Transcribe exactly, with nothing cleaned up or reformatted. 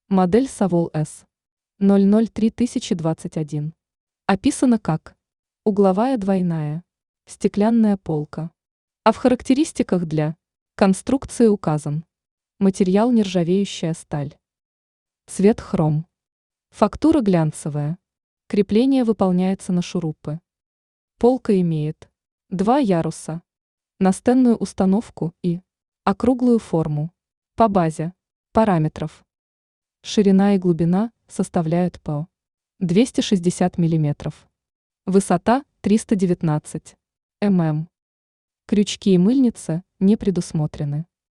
Модель Savol S ноль ноль три тысячи двадцать один. Описана как угловая двойная стеклянная полка. А в характеристиках для конструкции указан материал нержавеющая сталь. Цвет хром. Фактура глянцевая. Крепление выполняется на шурупы. Полка имеет два яруса, настенную установку и округлую форму. По базе параметров. Ширина и глубина составляют по двести шестьдесят миллиметров. Высота триста девятнадцать миллиметров. Крючки и мыльницы не предусмотрены.